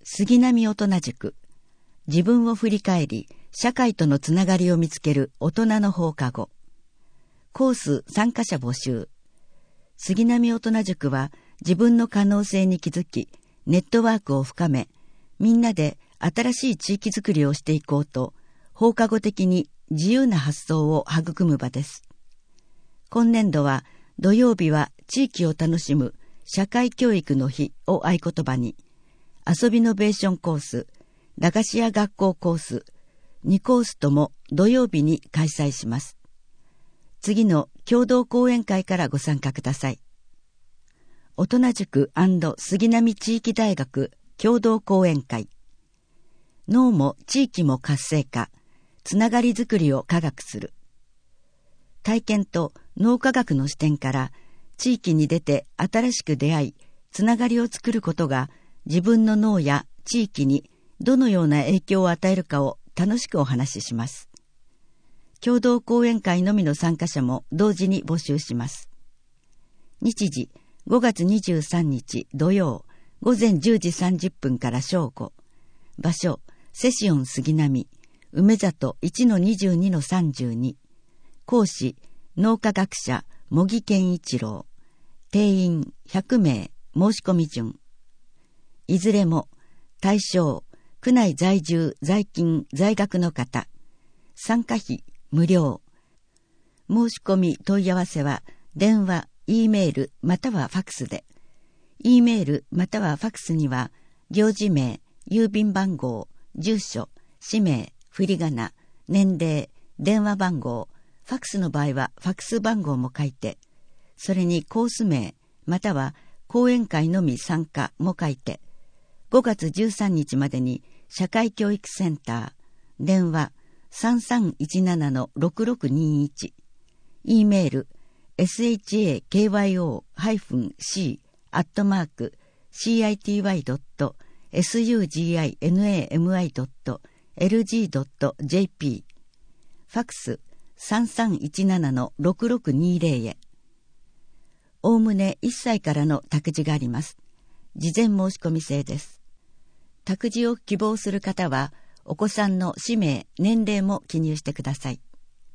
杉並大人塾、自分を振り返り、社会とのつながりを見つける大人の放課後。コース参加者募集。杉並大人塾は自分の可能性に気づき、ネットワークを深め、みんなで新しい地域づくりをしていこうと、放課後的に自由な発想を育む場です。今年度は土曜日は地域を楽しむ社会教育の日を合言葉に、遊びノベーションコース、駄菓子屋学校コース、2コースとも土曜日に開催します。次の共同講演会からご参加ください。大人塾&杉並地域大学共同講演会。脳も地域も活性化、つながりづくりを科学する。体験と脳科学の視点から地域に出て新しく出会い、つながりを作ることが自分の脳や地域にどのような影響を与えるかを楽しくお話しします。共同講演会のみの参加者も同時に募集します。日時5月23日土曜午前10時30分から正午。場所セシオン杉並梅里 1-22-32。講師脳科学者茂木健一郎。定員100名。申し込み順。いずれも対象区内在住在勤在学の方。参加費無料。申し込み問い合わせは電話、E メールまたはファクスで。E メールまたはファクスには行事名、郵便番号、住所、氏名、振り仮名、年齢、電話番号、ファクスの場合はファクス番号も書いて、それにコース名または講演会のみ参加も書いて、5月13日までに社会教育センター、電話 3317-6621、E メール shakyo-c@citi.suginami.lg.jp、 ファクス 3317-6620 へ。おおむね1歳からの託児があります。事前申し込み制です。託児を希望する方は、お子さんの氏名、年齢も記入してください。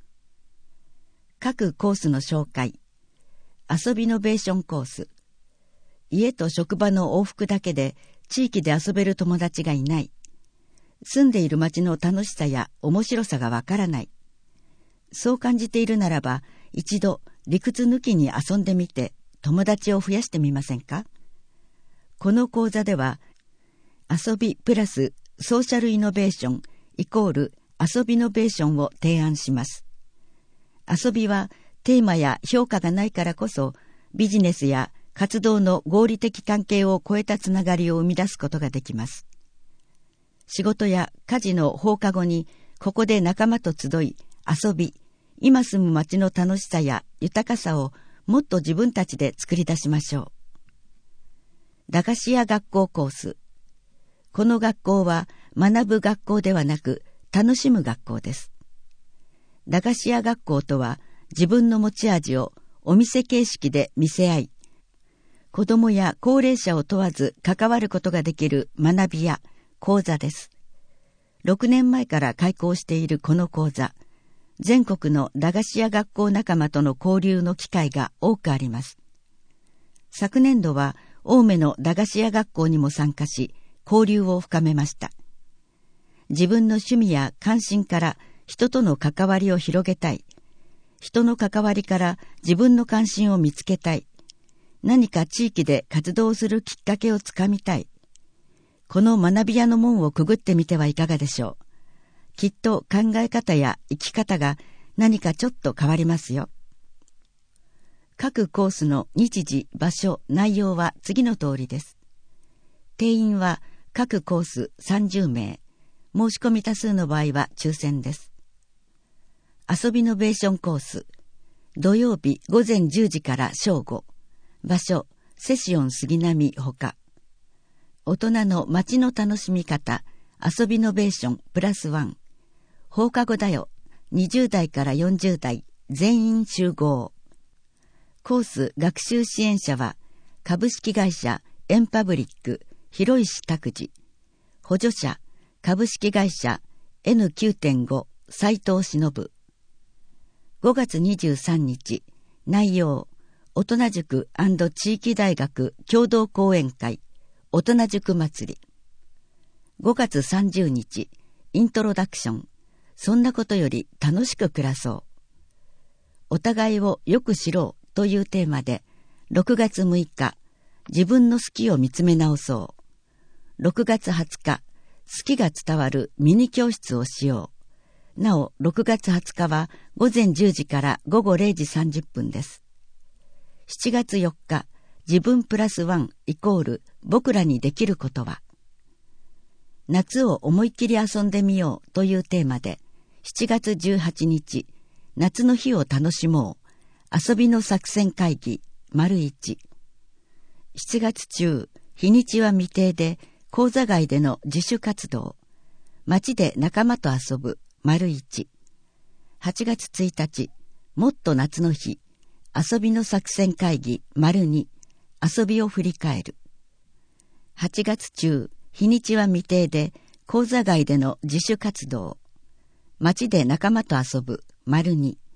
各コースの紹介。遊びノベーションコース。家と職場の往復だけで地域で遊べる友達がいない。住んでいる町の楽しさや面白さがわからない。そう感じているならば、一度理屈抜きに遊んでみて友達を増やしてみませんか？この講座では、遊びプラスソーシャルイノベーションイコール遊びノベーションを提案します。遊びはテーマや評価がないからこそ、ビジネスや活動の合理的関係を超えたつながりを生み出すことができます。仕事や家事の放課後にここで仲間と集い遊び、今住む街の楽しさや豊かさをもっと自分たちで作り出しましょう。駄菓子屋学校コース。この学校は学ぶ学校ではなく楽しむ学校です。駄菓子屋学校とは、自分の持ち味をお店形式で見せ合い、子どもや高齢者を問わず関わることができる学びや講座です。6年前から開講しているこの講座、全国の駄菓子屋学校仲間との交流の機会が多くあります。昨年度は青梅の駄菓子屋学校にも参加し、交流を深めました。自分の趣味や関心から人との関わりを広げたい。人の関わりから自分の関心を見つけたい。何か地域で活動するきっかけをつかみたい。この学び屋の門をくぐってみてはいかがでしょう。きっと考え方や生き方が何かちょっと変わりますよ。各コースの日時、場所、内容は次の通りです。定員は各コース30名。申し込み多数の場合は抽選です。遊びノベーションコース。土曜日午前10時から正午。場所、セシオン杉並ほか。大人の街の楽しみ方、遊びノベーションプラスワン。放課後だよ。20代から40代、全員集合。コース学習支援者は、株式会社エンパブリック、広石拓司。 補助者株式会社 N9.5 斉藤忍。5月23日、内容、大人塾&地域大学共同講演会、大人塾祭り。5月30日、イントロダクション、そんなことより楽しく暮らそう。お互いをよく知ろうというテーマで、6月6日、自分の好きを見つめ直そう。6月20日、好きが伝わるミニ教室をしよう。なお、6月20日は午前10時から午後0時30分です。7月4日、自分プラス1イコール僕らにできることは。夏を思いっきり遊んでみようというテーマで、7月18日、夏の日を楽しもう。遊びの作戦会議、丸1。7月中、日にちは未定で、講座外での自主活動。街で仲間と遊ぶ、丸1。8月1日、もっと夏の日。遊びの作戦会議、丸2。遊びを振り返る。8月中、日にちは未定で、講座外での自主活動。街で仲間と遊ぶ、丸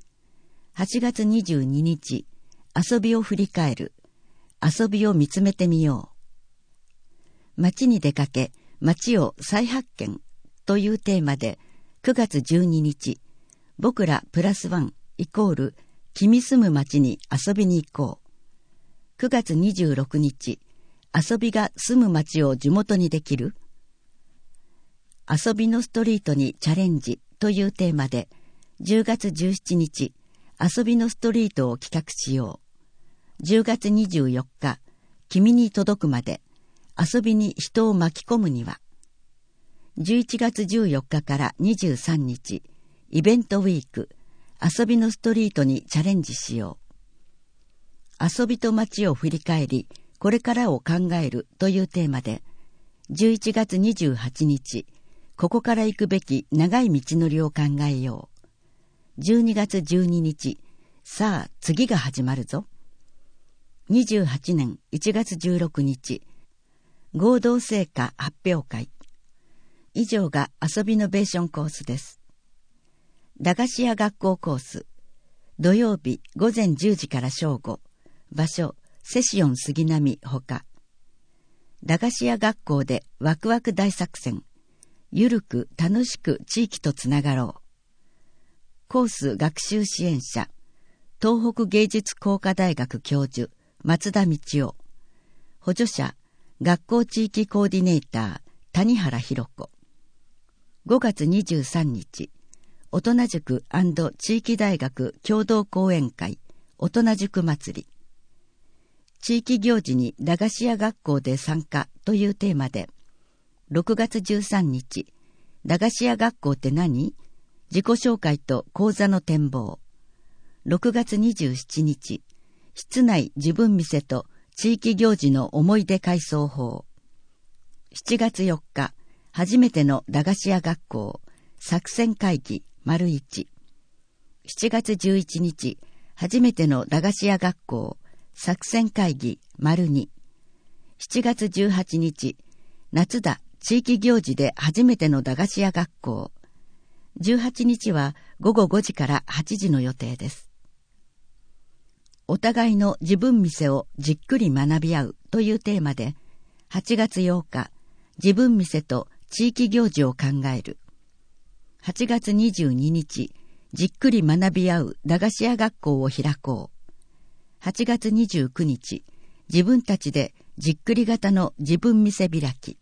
2。8月22日、遊びを振り返る。遊びを見つめてみよう。街に出かけ、街を再発見というテーマで、9月12日、僕らプラス1イコール君住む街に遊びに行こう。9月26日、遊びが住む街を地元にできる。遊びのストリートにチャレンジというテーマで、10月17日、遊びのストリートを企画しよう。10月24日、君に届くまで、遊びに人を巻き込むには。11月14日から23日、イベントウィーク、遊びのストリートにチャレンジしよう。遊びと街を振り返り、これからを考えるというテーマで、11月28日、ここから行くべき長い道のりを考えよう。12月12日、さあ次が始まるぞ。28年1月16日、合同成果発表会。以上が遊びノベーションコースです。駄菓子屋学校コース。土曜日午前10時から正午。場所、セシオン杉並ほか。駄菓子屋学校でワクワク大作戦。ゆるく楽しく地域とつながろう。コース学習支援者。東北芸術工科大学教授、松田道夫。補助者、学校地域コーディネーター、谷原博子。5月23日、大人塾&地域大学共同講演会、大人塾祭り。地域行事に駄菓子屋学校で参加というテーマで、6月13日、駄菓子屋学校って何？自己紹介と講座の展望。6月27日、室内自分見せと地域行事の思い出回想法。7月4日、初めての駄菓子屋学校、作戦会議、丸1。7月11日、初めての駄菓子屋学校、作戦会議、丸2。7月18日、夏だ、地域行事で初めての駄菓子屋学校。18日は午後5時から8時の予定です。お互いの自分見せをじっくり学び合うというテーマで、8月8日、自分見せと地域行事を考える。8月22日、じっくり学び合う駄菓子屋学校を開こう。8月29日、自分たちでじっくり型の自分見せ開き。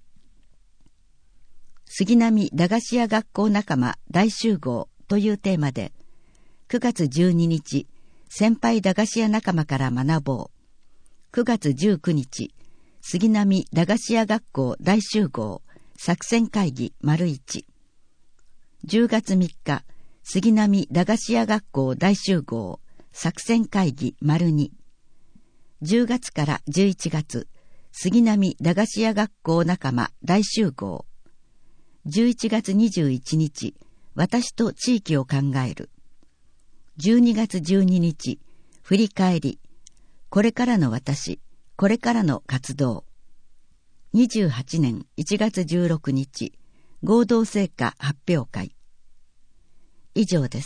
杉並駄菓子屋学校仲間大集合というテーマで、9月12日、先輩駄菓子屋仲間から学ぼう。9月19日、杉並駄菓子屋学校大集合、作戦会議丸1。10月3日、杉並駄菓子屋学校大集合、作戦会議丸2。10月から11月、杉並駄菓子屋学校仲間大集合。11月21日、私と地域を考える。12月12日、振り返り。これからの私、これからの活動。 28年1月16日合同成果発表会。以上です。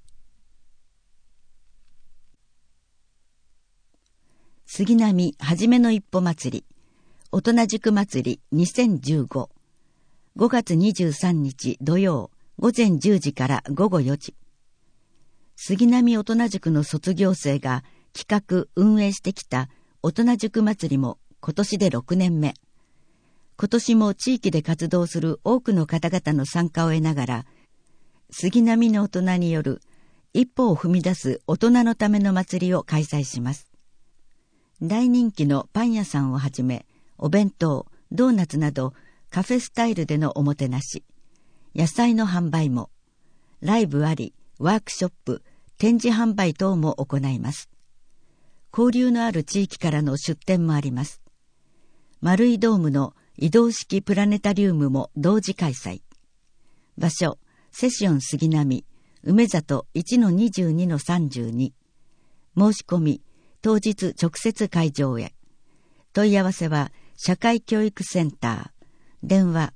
杉並はじめの一歩祭り大人塾祭り2015 5月23日土曜午前10時から午後4時。杉並大人塾の卒業生が企画運営してきた大人塾祭りも今年で6年目。今年も地域で活動する多くの方々の参加を得ながら、杉並の大人による一歩を踏み出す大人のための祭りを開催します。大人気のパン屋さんをはじめ、お弁当、ドーナツなどカフェスタイルでのおもてなし、野菜の販売も、ライブあり、ワークショップ、展示販売等も行います。交流のある地域からの出展もあります。丸いドームの移動式プラネタリウムも同時開催。場所、セション杉並、梅里 1-22-32。申し込み、当日直接会場へ。問い合わせは、社会教育センター。電話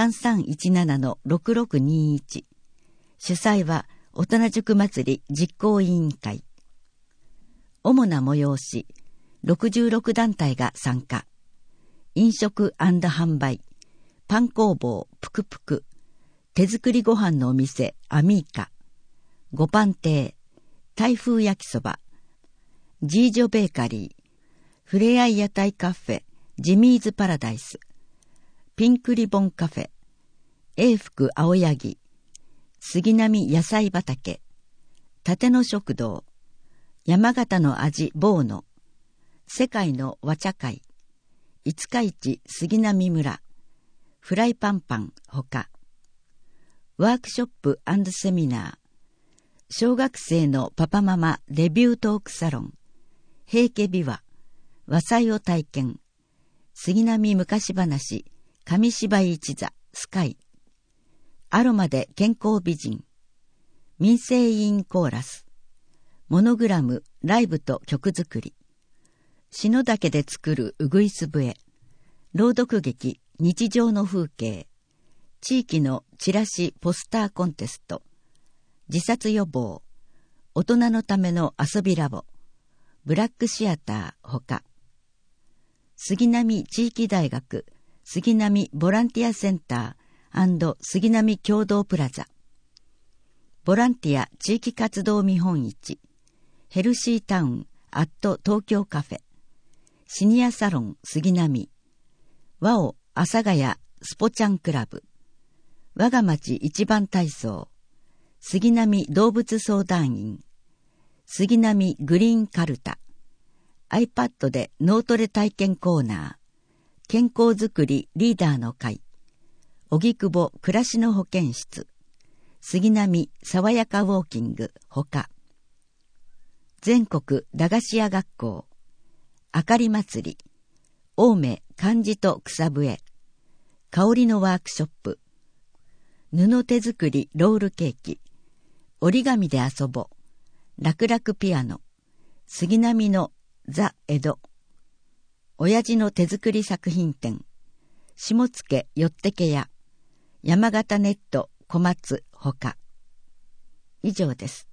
3317-6621。主催は、大人塾祭り実行委員会。主な催し、66団体が参加。飲食&販売、パン工房ぷくぷく、手作りご飯のお店アミーカ、ごパン亭、台風焼きそば、ジージョベーカリー、ふれあい屋台カフェジミーズパラダイス、ピンクリボンカフェ、永福青柳、杉並野菜畑、立野食堂、山形の味ボーノ、世界の和茶会、五日市杉並村、フライパンパンほか、ワークショップ&セミナー、小学生のパパママレビュートークサロン、平家琵琶、和裁を体験、杉並昔話、紙芝居一座、スカイ、アロマで健康美人、民生委員コーラス、モノグラム、ライブと曲作り、篠岳で作るうぐいす笛、朗読劇、日常の風景、地域のチラシポスターコンテスト、自殺予防、大人のための遊びラボ、ブラックシアターほか、杉並地域大学、杉並ボランティアセンター&杉並共同プラザ、ボランティア地域活動見本市、ヘルシータウン@東京カフェ、シニアサロン杉並、和尾阿佐ヶ谷スポチャンクラブ、我が町一番体操、杉並動物相談員、杉並グリーンカルタ、iPad で脳トレ体験コーナー、健康づくりリーダーの会、荻窪暮らしの保健室、杉並爽やかウォーキングほか、全国駄菓子屋学校、あかり祭り、青梅漢字と草笛、香りのワークショップ、布手作りロールケーキ、折り紙で遊ぼ、楽々ピアノ、杉並のザ・江戸、親父の手作り作品展、下野よってけ屋、山形ネット小松ほか。以上です。